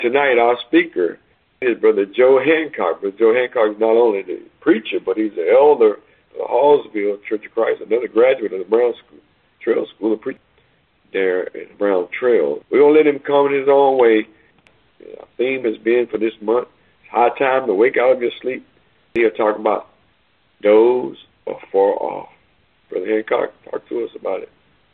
Tonight, our speaker is Brother Joe Hancock. Brother Joe Hancock is not only the preacher, but he's the elder of the Hallsville Church of Christ, another graduate of the Brown Trail School of Preaching there at Brown Trail. We're going to let him come in his own way. Our theme has been for this month, it's high time to wake out of your sleep. He'll talk about those are far off. Brother Hancock, talk to us about it.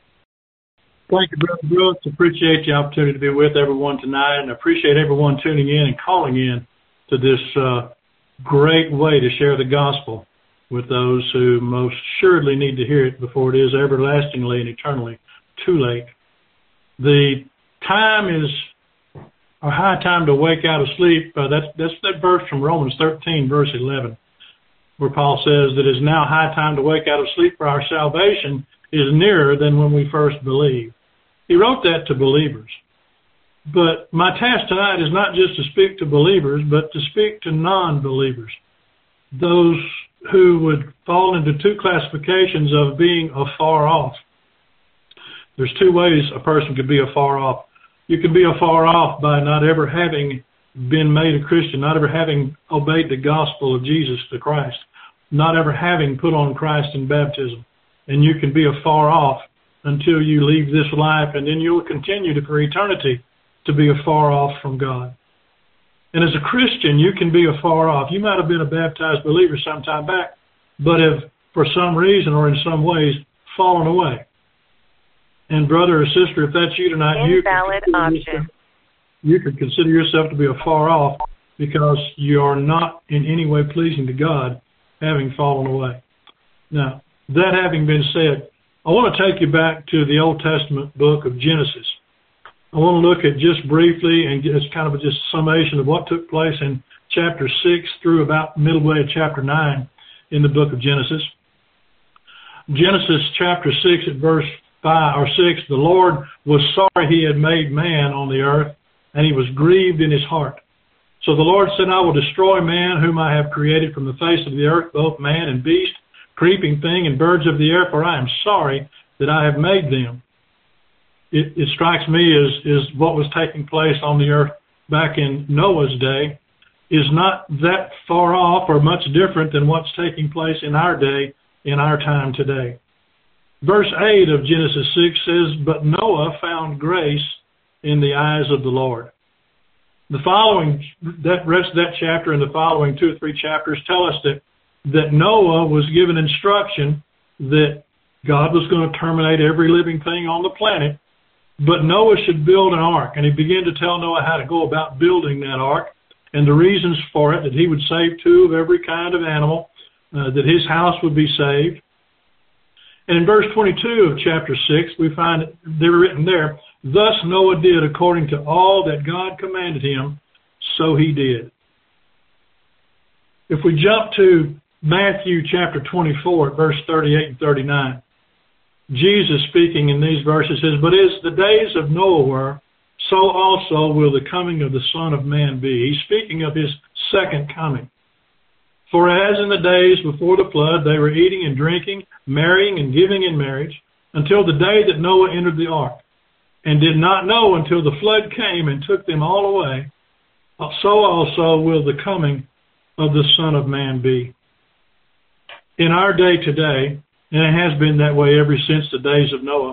Thank you, Brother Brooks. Appreciate the opportunity to be with everyone tonight, and appreciate everyone tuning in and calling in to this great way to share the gospel with those who most assuredly need to hear it before it is everlastingly and eternally too late. The time is a high time to wake out of sleep. That's that verse from Romans 13, verse 11, where Paul says that it is now high time to wake out of sleep, for our salvation is nearer than when we first believed. He wrote that to believers. But my task tonight is not just to speak to believers, but to speak to non-believers, those who would fall into two classifications of being afar off. There's two ways a person could be afar off. You can be afar off by not ever having been made a Christian, not ever having obeyed the gospel of Jesus the Christ, not ever having put on Christ in baptism. And you can be afar off until you leave this life, and then you'll continue for eternity to be afar off from God. And as a Christian, you can be afar off. You might have been a baptized believer some time back, but have, for some reason or in some ways, fallen away. And brother or sister, if that's you tonight, you could consider yourself to be afar off because you are not in any way pleasing to God, having fallen away. Now, that having been said, I want to take you back to the Old Testament book of Genesis. I want to look at just briefly and it's kind of just a summation of what took place in chapter 6 through about midway of chapter 9 in the book of Genesis. Genesis chapter 6 at verse 5 or 6, the Lord was sorry he had made man on the earth, and he was grieved in his heart. So the Lord said, I will destroy man whom I have created from the face of the earth, both man and beast, creeping thing, and birds of the air, for I am sorry that I have made them. It strikes me as what was taking place on the earth back in Noah's day is not that far off or much different than what's taking place in our day, in our time today. Verse 8 of Genesis 6 says, but Noah found grace in the eyes of the Lord. The following, that rest of that chapter and the following 2 or 3 chapters tell us that Noah was given instruction that God was going to terminate every living thing on the planet, but Noah should build an ark. And he began to tell Noah how to go about building that ark and the reasons for it, that he would save 2 of every kind of animal, that his house would be saved. And in verse 22 of chapter 6, we find they were written there, thus Noah did according to all that God commanded him, so he did. If we jump to Matthew chapter 24, verse 38 and 39, Jesus speaking in these verses says, but as the days of Noah were, so also will the coming of the Son of Man be. He's speaking of his second coming. For as in the days before the flood, they were eating and drinking, marrying and giving in marriage, until the day that Noah entered the ark, and did not know until the flood came and took them all away, so also will the coming of the Son of Man be. In our day today, and it has been that way ever since the days of Noah,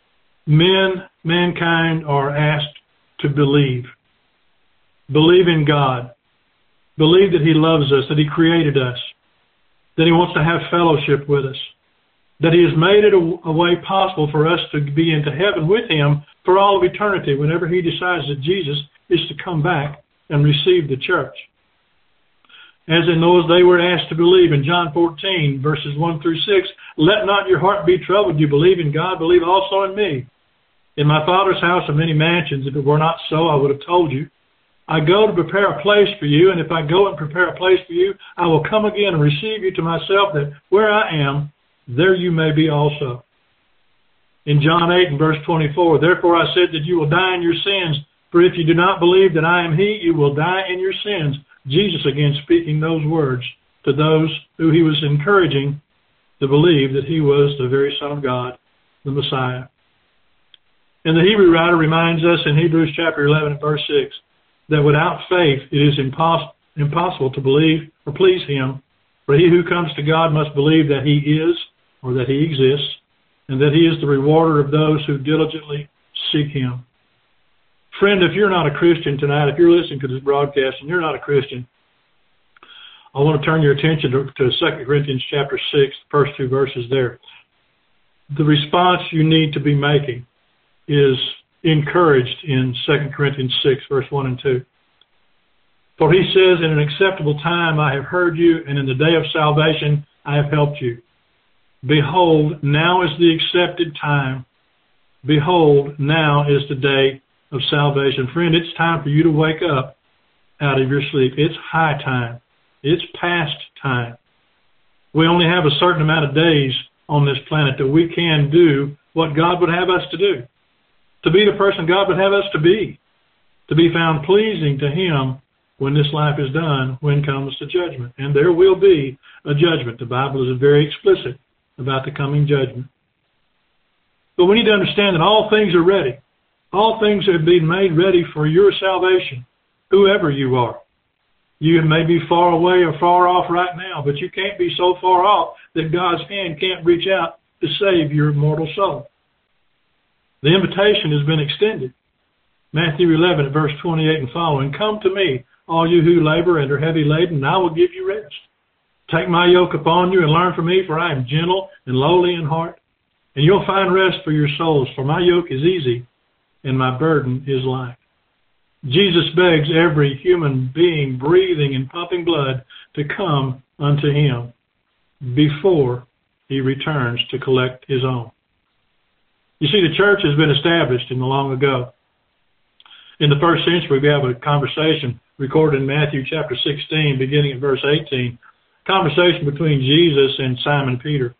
mankind are asked to believe. Believe in God. Believe that he loves us, that he created us, that he wants to have fellowship with us, that he has made it a way possible for us to be into heaven with him for all of eternity whenever he decides that Jesus is to come back and receive the church. As in those they were asked to believe in John 14, verses 1 through 6, let not your heart be troubled. You believe in God, believe also in me. In my Father's house are many mansions. If it were not so, I would have told you. I go to prepare a place for you, and if I go and prepare a place for you, I will come again and receive you to myself, that where I am, there you may be also. In John 8 and verse 24, therefore I said that you will die in your sins, for if you do not believe that I am he, you will die in your sins. Jesus again speaking those words to those who he was encouraging to believe that he was the very Son of God, the Messiah. And the Hebrew writer reminds us in Hebrews chapter 11 and verse 6, that without faith it is impossible to believe or please him. For he who comes to God must believe that he is, or that he exists, and that he is the rewarder of those who diligently seek him. Friend, if you're not a Christian tonight, if you're listening to this broadcast and you're not a Christian, I want to turn your attention to 2 Corinthians chapter 6, the first two verses there. The response you need to be making is encouraged in 2 Corinthians 6, verse 1 and 2. For he says, in an acceptable time I have heard you, and in the day of salvation I have helped you. Behold, now is the accepted time. Behold, now is the day of salvation. Friend, it's time for you to wake up out of your sleep. It's high time. It's past time. We only have a certain amount of days on this planet that we can do what God would have us to do, to be the person God would have us to be found pleasing to him when this life is done, when comes the judgment. And there will be a judgment. The Bible is very explicit about the coming judgment. But we need to understand that all things are ready. All things have been made ready for your salvation, whoever you are. You may be far away or far off right now, but you can't be so far off that God's hand can't reach out to save your mortal soul. The invitation has been extended. Matthew 11, verse 28 and following, come to me, all you who labor and are heavy laden, and I will give you rest. Take my yoke upon you and learn from me, for I am gentle and lowly in heart, and you'll find rest for your souls, for my yoke is easy and my burden is light. Jesus begs every human being breathing and pumping blood to come unto him before he returns to collect his own. You see, the church has been established in the long ago. In the first century, we have a conversation recorded in Matthew chapter 16, beginning at verse 18, conversation between Jesus and Simon Peter.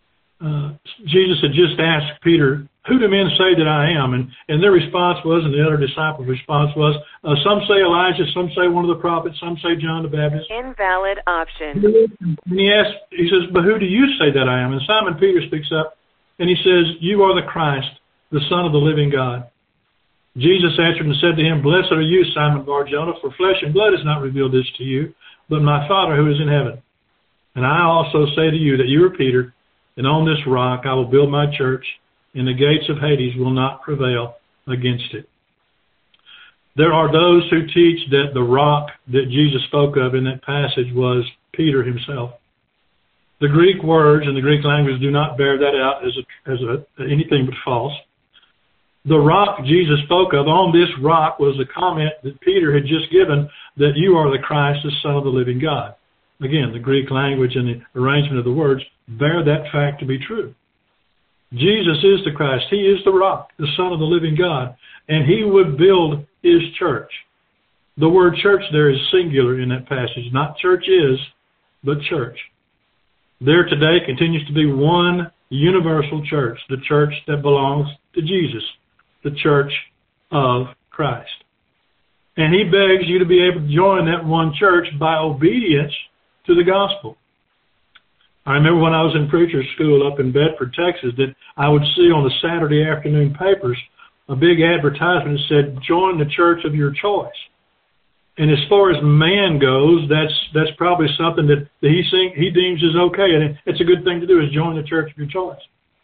Jesus had just asked Peter, who do men say that I am? And their response was, and the other disciples' response was, some say Elijah, some say one of the prophets, some say John the Baptist. Invalid option. And he says, but who do you say that I am? And Simon Peter speaks up, and he says, you are the Christ, the Son of the living God. Jesus answered and said to him, blessed are you, Simon Bar-Jonah, for flesh and blood has not revealed this to you, but my Father who is in heaven. And I also say to you that you are Peter, and on this rock I will build my church, and the gates of Hades will not prevail against it. There are those who teach that the rock that Jesus spoke of in that passage was Peter himself. The Greek words and the Greek language do not bear that out as anything but false. The rock Jesus spoke of, on this rock, was the comment that Peter had just given, that you are the Christ, the Son of the living God. Again, the Greek language and the arrangement of the words bear that fact to be true. Jesus is the Christ. He is the rock, the Son of the living God, and he would build his church. The word church there is singular in that passage. Not church is, but church. There today continues to be one universal church, the church that belongs to Jesus, the church of Christ. And he begs you to be able to join that one church by obedience to the gospel. I remember when I was in preacher school up in Bedford, Texas, that I would see on the Saturday afternoon papers a big advertisement that said, join the church of your choice. And as far as man goes, that's probably something that he deems is okay, and it's a good thing to do, is join the church of your choice.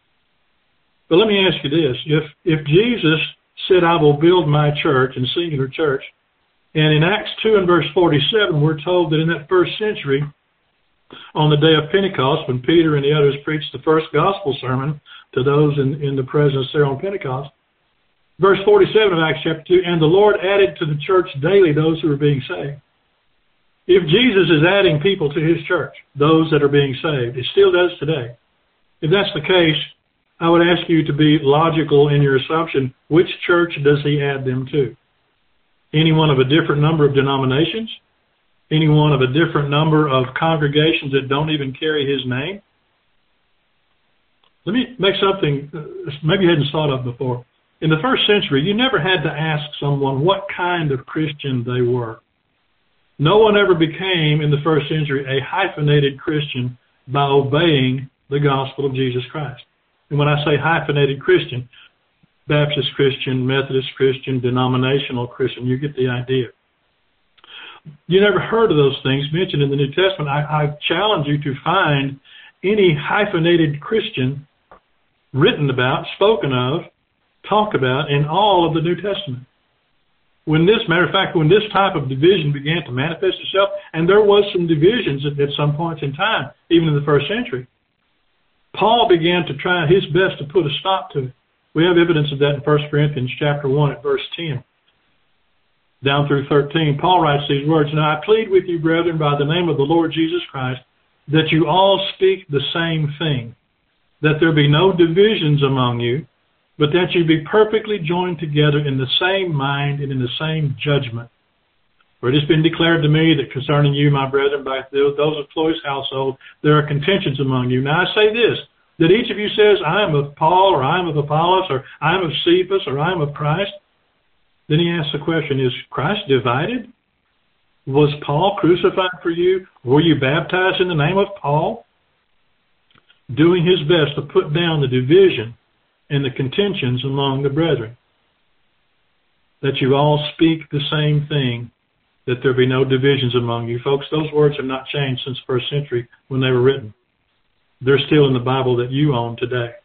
But let me ask you this. If Jesus said, I will build my church, in singular church, and in Acts 2 and verse 47, we're told that in that first century, on the day of Pentecost, when Peter and the others preached the first gospel sermon to those in the presence there on Pentecost, verse 47 of Acts chapter 2, and the Lord added to the church daily those who were being saved. If Jesus is adding people to his church, those that are being saved, it still does today. If that's the case, I would ask you to be logical in your assumption. Which church does he add them to? Any one of a different number of denominations? Any one of a different number of congregations that don't even carry his name? Let me make something maybe you hadn't thought of before. In the first century, you never had to ask someone what kind of Christian they were. No one ever became, in the first century, a hyphenated Christian by obeying the gospel of Jesus Christ. And when I say hyphenated Christian, Baptist Christian, Methodist Christian, denominational Christian, you get the idea. you never heard of those things mentioned in the New Testament. I challenge you to find any hyphenated Christian written about, spoken of, talked about in all of the New Testament. Matter of fact, when this type of division began to manifest itself, and there was some divisions at some points in time, even in the first century, Paul began to try his best to put a stop to it. We have evidence of that in 1 Corinthians chapter 1 at verse 10. Down through 13, Paul writes these words, "Now I plead with you, brethren, by the name of the Lord Jesus Christ, that you all speak the same thing, that there be no divisions among you, but that you be perfectly joined together in the same mind and in the same judgment. For it has been declared to me that concerning you, my brethren, by those of Chloe's household, there are contentions among you. Now I say this, that each of you says, I am of Paul, or I am of Apollos, or I am of Cephas, or I am of Christ." Then he asks the question, is Christ divided? Was Paul crucified for you? Were you baptized in the name of Paul? Doing his best to put down the division and the contentions among the brethren. That you all speak the same thing, that there be no divisions among you. Folks, those words have not changed since the first century when they were written. They're still in the Bible that you own today.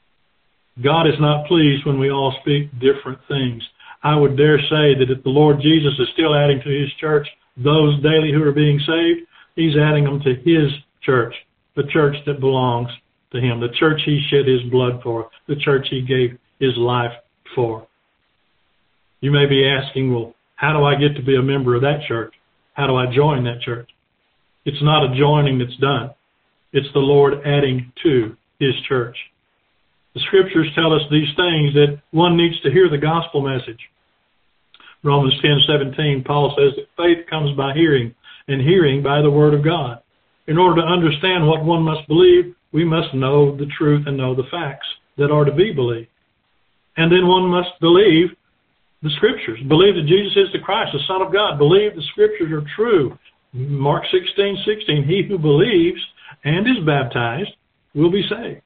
God is not pleased when we all speak different things. I would dare say that if the Lord Jesus is still adding to his church those daily who are being saved, he's adding them to his church, the church that belongs to him, the church he shed his blood for, the church he gave his life for. You may be asking, well, how do I get to be a member of that church? How do I join that church? It's not a joining that's done. It's the Lord adding to his church. The scriptures tell us these things, that one needs to hear the gospel message. Romans 10:17, Paul says that faith comes by hearing, and hearing by the word of God. In order to understand what one must believe, we must know the truth and know the facts that are to be believed. And then one must believe the scriptures. Believe that Jesus is the Christ, the Son of God. Believe the scriptures are true. Mark 16:16, he who believes and is baptized will be saved.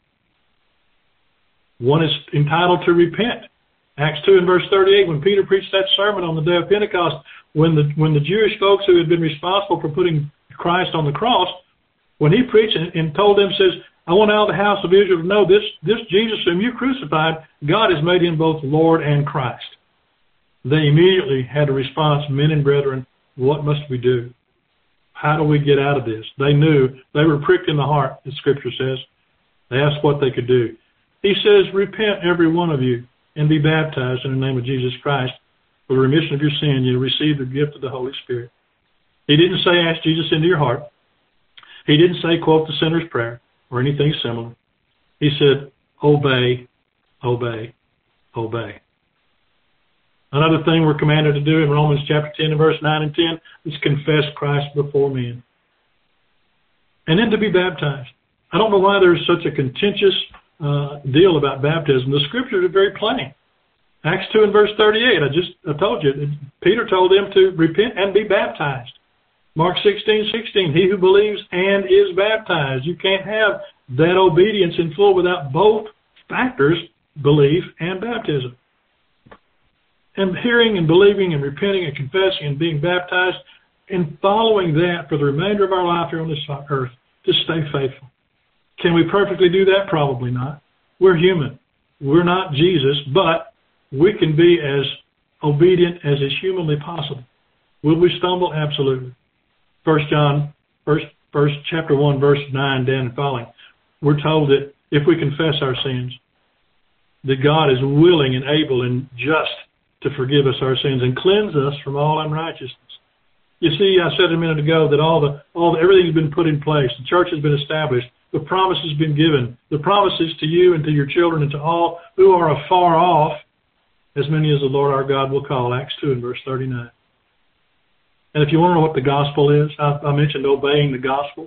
One is entitled to repent. Acts 2 and verse 38, when Peter preached that sermon on the day of Pentecost, when the Jewish folks who had been responsible for putting Christ on the cross, when he preached and told them, says, I want all the house of Israel to know this Jesus whom you crucified, God has made him both Lord and Christ. They immediately had a response, men and brethren, what must we do? How do we get out of this? They knew. They were pricked in the heart, the scripture says. They asked what they could do. He says, repent every one of you and be baptized in the name of Jesus Christ for the remission of your sin. You'll receive the gift of the Holy Spirit. He didn't say ask Jesus into your heart. He didn't say quote the sinner's prayer or anything similar. He said, obey, obey, obey. Another thing we're commanded to do in Romans chapter 10 and verse 9 and 10 is confess Christ before men. And then to be baptized. I don't know why there's such a contentious deal about baptism. The scriptures are very plain. Acts 2 and verse 38, I told you, Peter told them to repent and be baptized. Mark 16:16, he who believes and is baptized. You can't have that obedience in full without both factors, belief and baptism. And hearing and believing and repenting and confessing and being baptized and following that for the remainder of our life here on this earth to stay faithful. Can we perfectly do that? Probably not. We're human. We're not Jesus, but we can be as obedient as is humanly possible. Will we stumble? Absolutely. 1 John, chapter 1, verse 9, down and following. We're told that if we confess our sins, that God is willing and able and just to forgive us our sins and cleanse us from all unrighteousness. You see, I said a minute ago that everything's been put in place. The church has been established. The promise has been given. The promises to you and to your children and to all who are afar off, as many as the Lord our God will call, Acts 2 and verse 39. And if you want to know what the gospel is, I mentioned obeying the gospel.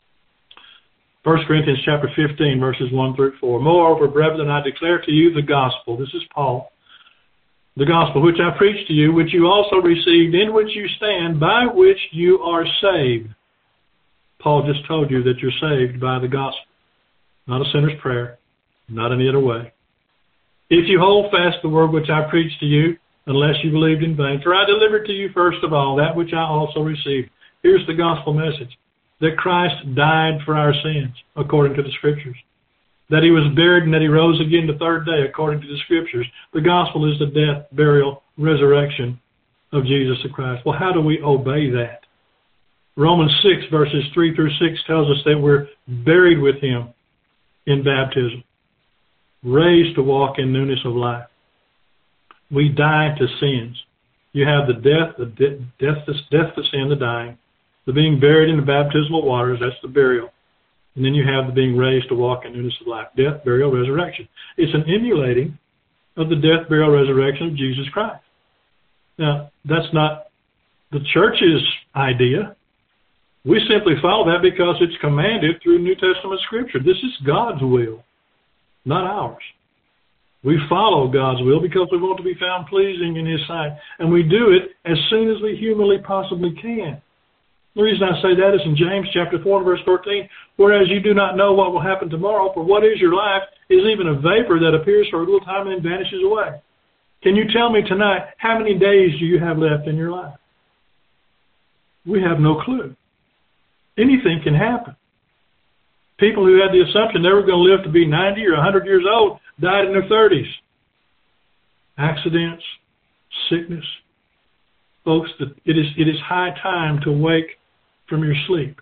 1 Corinthians chapter 15, verses 1 through 4. Moreover, brethren, I declare to you the gospel. This is Paul. The gospel which I preached to you, which you also received, in which you stand, by which you are saved. Paul just told you that you're saved by the gospel. Not a sinner's prayer, not any other way. If you hold fast the word which I preached to you, unless you believed in vain. For I delivered to you first of all that which I also received. Here's the gospel message, that Christ died for our sins, according to the Scriptures. That he was buried and that he rose again the third day, according to the Scriptures. The gospel is the death, burial, resurrection of Jesus the Christ. Well, how do we obey that? Romans 6, verses 3 through 6 tells us that we're buried with him in baptism, raised to walk in newness of life. We die to sins. You have the death to sin, the dying, the being buried in the baptismal waters, that's the burial. And then you have the being raised to walk in newness of life, death, burial, resurrection. It's an emulating of the death, burial, resurrection of Jesus Christ. Now, that's not the church's idea. We simply follow that because it's commanded through New Testament Scripture. This is God's will, not ours. We follow God's will because we want to be found pleasing in his sight. And we do it as soon as we humanly possibly can. The reason I say that is in James chapter 4, verse 14, whereas you do not know what will happen tomorrow, for what is your life is even a vapor that appears for a little time and then vanishes away. Can you tell me tonight, how many days do you have left in your life? We have no clue. Anything can happen. People who had the assumption they were going to live to be 90 or 100 years old died in their 30s. Accidents, sickness. Folks, it is high time to wake from your sleep.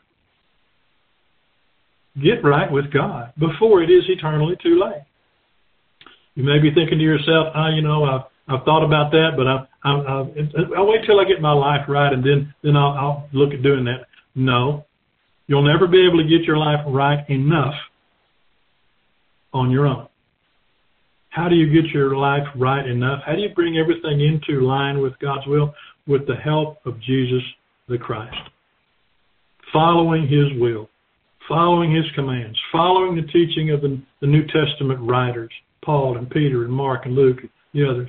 Get right with God before it is eternally too late. You may be thinking to yourself, I've thought about that, but I'll wait till I get my life right and then I'll look at doing that. No. You'll never be able to get your life right enough on your own. How do you get your life right enough? How do you bring everything into line with God's will? With the help of Jesus the Christ. Following his will, following his commands, following the teaching of the New Testament writers, Paul and Peter and Mark and Luke and the others.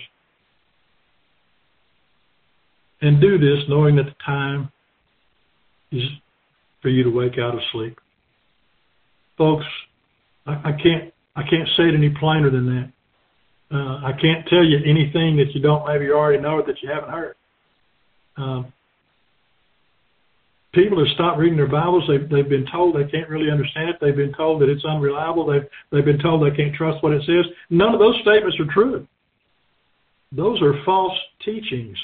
And do this knowing that the time is for you to wake out of sleep. Folks, I can't say it any plainer than that. I can't tell you anything that you don't maybe already know or that you haven't heard. People have stopped reading their Bibles. They've been told they can't really understand it. They've been told that it's unreliable. They've been told they can't trust what it says. None of those statements are true. Those are false teachings.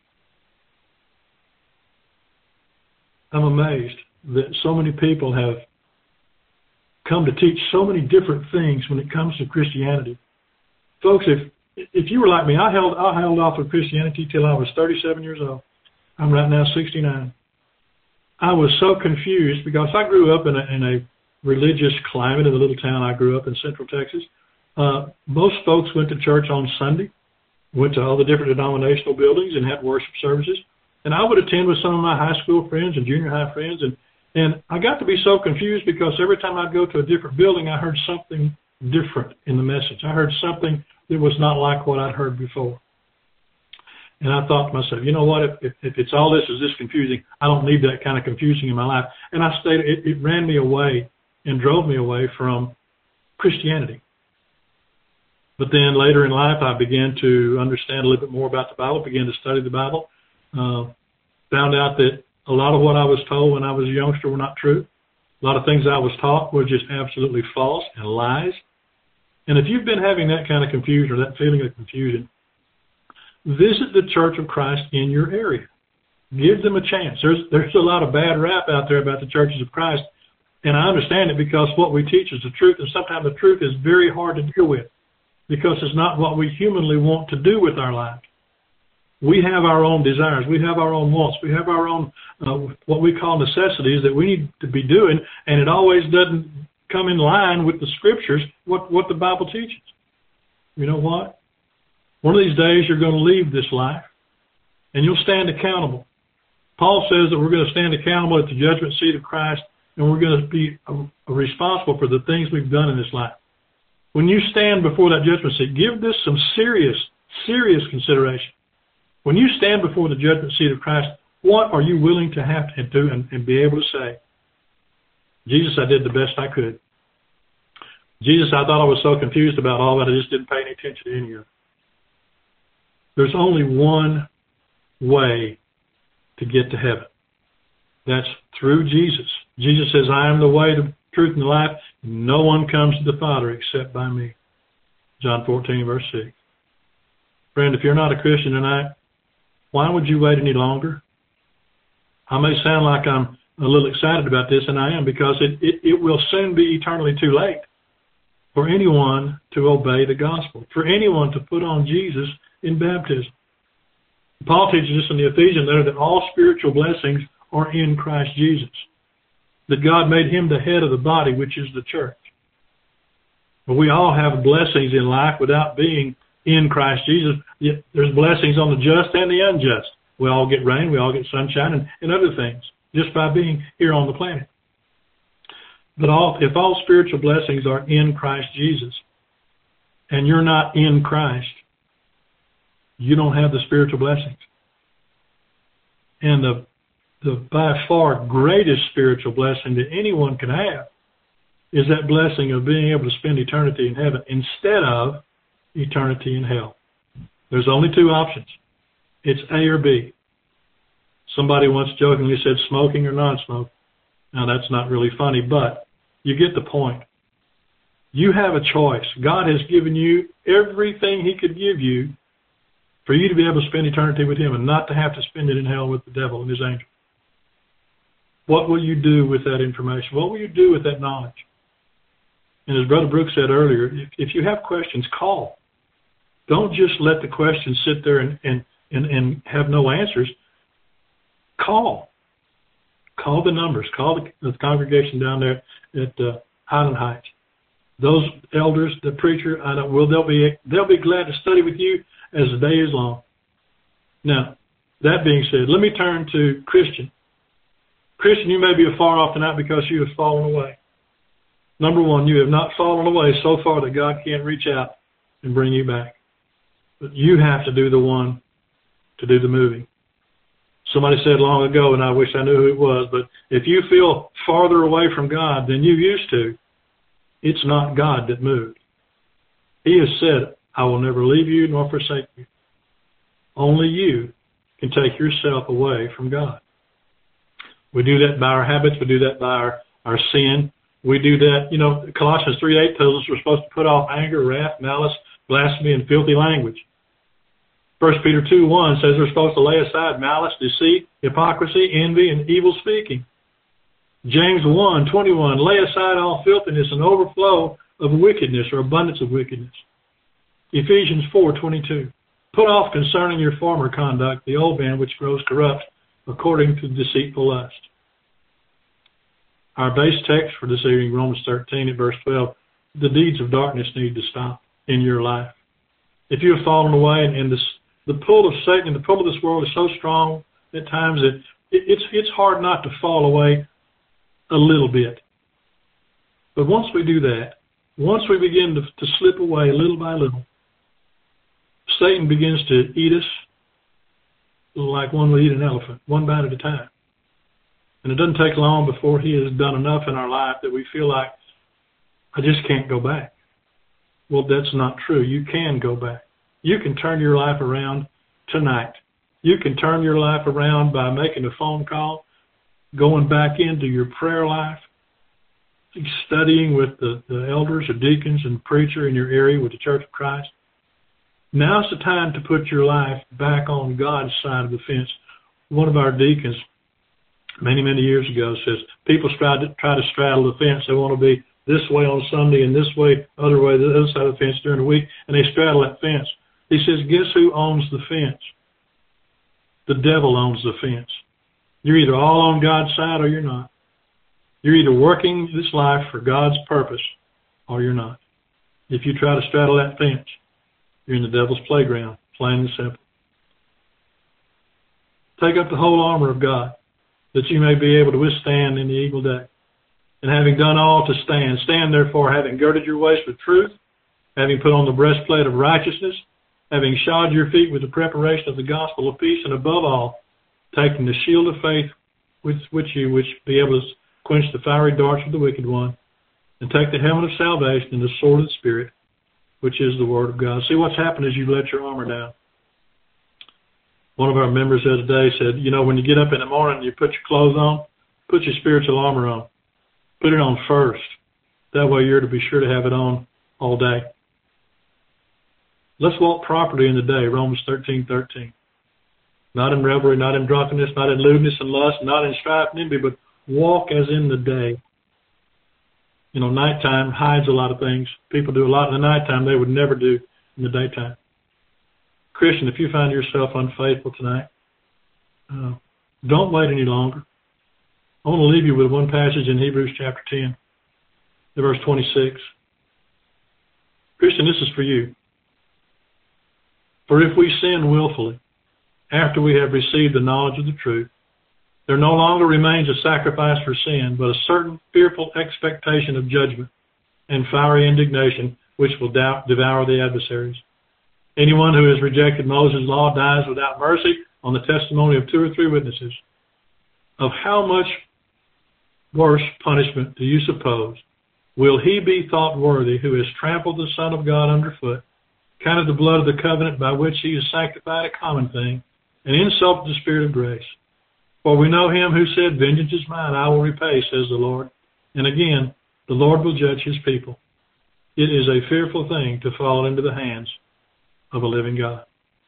I'm amazed that so many people have come to teach so many different things when it comes to Christianity. Folks, if you were like me, I held off of Christianity till I was 37 years old. I'm right now 69. I was so confused because I grew up in a religious climate in the little town I grew up in, Central Texas. Most folks went to church on Sunday, went to all the different denominational buildings and had worship services. And I would attend with some of my high school friends and junior high friends. And I got to be so confused because every time I'd go to a different building, I heard something different in the message. I heard something that was not like what I'd heard before. And I thought to myself, you know what, if it's all this is this confusing, I don't need that kind of confusing in my life. And it ran me away and drove me away from Christianity. But then later in life, I began to understand a little bit more about the Bible, began to study the Bible, found out that a lot of what I was told when I was a youngster were not true. A lot of things I was taught were just absolutely false and lies. And if you've been having that kind of confusion or that feeling of confusion, visit the Church of Christ in your area. Give them a chance. There's a lot of bad rap out there about the churches of Christ, and I understand it because what we teach is the truth, and sometimes the truth is very hard to deal with because it's not what we humanly want to do with our lives. We have our own desires. We have our own wants. We have our own what we call necessities that we need to be doing, and it always doesn't come in line with the Scriptures, what the Bible teaches. You know what? One of these days you're going to leave this life, and you'll stand accountable. Paul says that we're going to stand accountable at the judgment seat of Christ, and we're going to be responsible for the things we've done in this life. When you stand before that judgment seat, give this some serious consideration. When you stand before the judgment seat of Christ, what are you willing to have to do and be able to say, Jesus, I did the best I could. Jesus, I thought I was so confused about all that I just didn't pay any attention to any of it. There's only one way to get to heaven. That's through Jesus. Jesus says, I am the way, the truth, and the life. No one comes to the Father except by me. John 14, verse 6. Friend, if you're not a Christian tonight, why would you wait any longer? I may sound like I'm a little excited about this, and I am, because it will soon be eternally too late for anyone to obey the gospel, for anyone to put on Jesus in baptism. Paul teaches us in the Ephesian letter that all spiritual blessings are in Christ Jesus, that God made him the head of the body, which is the church. But we all have blessings in life without being in Christ Jesus. Yet there's blessings on the just and the unjust. We all get rain, we all get sunshine, and other things, just by being here on the planet. But if all spiritual blessings are in Christ Jesus, and you're not in Christ, you don't have the spiritual blessings. And the by far greatest spiritual blessing that anyone can have is that blessing of being able to spend eternity in heaven instead of eternity in hell. There's only two options. It's A or B. Somebody once jokingly said smoking or non-smoking. Now that's not really funny, but you get the point. You have a choice. God has given you everything he could give you for you to be able to spend eternity with him and not to have to spend it in hell with the devil and his angels. What will you do with that information? What will you do with that knowledge? And as Brother Brooks said earlier, if you have questions, call. Don't just let the questions sit there and have no answers. Call. Call the numbers. Call the congregation down there at Highland Heights. Those elders, the preacher, I know, they'll be glad to study with you as the day is long. Now, that being said, let me turn to Christian. Christian, you may be afar off tonight because you have fallen away. Number one, you have not fallen away so far that God can't reach out and bring you back. But you have to do the one to do the moving. Somebody said long ago, and I wish I knew who it was, but if you feel farther away from God than you used to, it's not God that moved. He has said, I will never leave you nor forsake you. Only you can take yourself away from God. We do that by our habits. We do that by our sin. We do that, Colossians 3:8 tells us we're supposed to put off anger, wrath, malice, blasphemy, and filthy language. 1 Peter 2:1 says we're supposed to lay aside malice, deceit, hypocrisy, envy, and evil speaking. James 1:21, lay aside all filthiness and overflow of wickedness or abundance of wickedness. Ephesians 4:22, put off concerning your former conduct the old man which grows corrupt according to deceitful lust. Our base text for this evening, Romans 13 at verse 12, the deeds of darkness need to stop in your life. If you have fallen away and the pull of Satan and the pull of this world is so strong at times that it's hard not to fall away a little bit. But once we do that, once we begin to slip away little by little, Satan begins to eat us like one would eat an elephant, one bite at a time. And it doesn't take long before he has done enough in our life that we feel like, I just can't go back. Well, that's not true. You can go back. You can turn your life around tonight. You can turn your life around by making a phone call, going back into your prayer life, studying with the elders or deacons and preacher in your area with the Church of Christ. Now's the time to put your life back on God's side of the fence. One of our deacons, many, many years ago, says people try to straddle the fence. They want to be this way on Sunday and this way, other way, the other side of the fence during the week, and they straddle that fence. He says, guess who owns the fence? The devil owns the fence. You're either all on God's side or you're not. You're either working this life for God's purpose or you're not. If you try to straddle that fence, you're in the devil's playground, plain and simple. Take up the whole armor of God, that you may be able to withstand in the evil day. And having done all to stand, stand therefore, having girded your waist with truth, having put on the breastplate of righteousness, having shod your feet with the preparation of the gospel of peace, and above all, taking the shield of faith with which you be able to quench the fiery darts of the wicked one, and take the helmet of salvation and the sword of the Spirit, which is the word of God. See, what's happened is you let your armor down. One of our members the other day said, you know, when you get up in the morning and you put your clothes on, put your spiritual armor on. Put it on first. That way you're to be sure to have it on all day. Let's walk properly in the day, Romans 13:13. Not in revelry, not in drunkenness, not in lewdness and lust, not in strife and envy, but walk as in the day. You know, nighttime hides a lot of things. People do a lot in the nighttime they would never do in the daytime. Christian, if you find yourself unfaithful tonight, don't wait any longer. I want to leave you with one passage in Hebrews chapter 10, verse 26. Christian, this is for you. For if we sin willfully, after we have received the knowledge of the truth, there no longer remains a sacrifice for sin, but a certain fearful expectation of judgment and fiery indignation, which will devour the adversaries. Anyone who has rejected Moses' law dies without mercy on the testimony of 2 or 3 witnesses. Of how much worse punishment do you suppose will he be thought worthy who has trampled the Son of God underfoot, counted the blood of the covenant by which he has sanctified a common thing, and insulted the Spirit of grace? For we know him who said, vengeance is mine, I will repay, says the Lord. And again, the Lord will judge his people. It is a fearful thing to fall into the hands of a living God.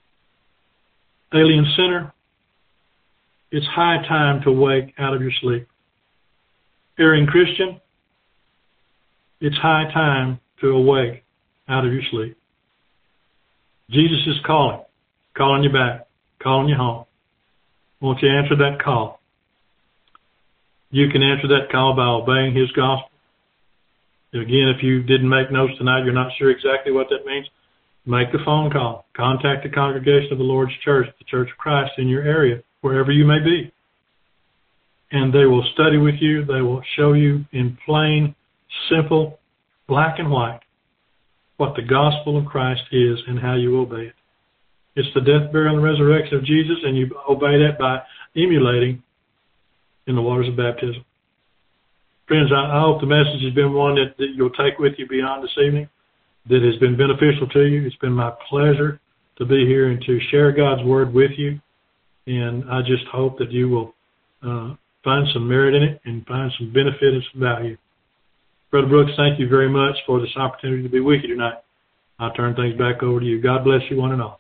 Alien sinner, it's high time to wake out of your sleep. Erring Christian, it's high time to awake out of your sleep. Jesus is calling you back, calling you home. Won't you answer that call? You can answer that call by obeying his gospel. Again, if you didn't make notes tonight, you're not sure exactly what that means, make the phone call. Contact the congregation of the Lord's Church, the Church of Christ in your area, wherever you may be. And they will study with you. They will show you in plain, simple, black and white what the gospel of Christ is and how you obey it. It's the death, burial, and resurrection of Jesus, and you obey that by emulating in the waters of baptism. Friends, I hope the message has been one that you'll take with you beyond this evening, that has been beneficial to you. It's been my pleasure to be here and to share God's Word with you, and I just hope that you will find some merit in it and find some benefit and some value. Brother Brooks, thank you very much for this opportunity to be with you tonight. I'll turn things back over to you. God bless you one and all.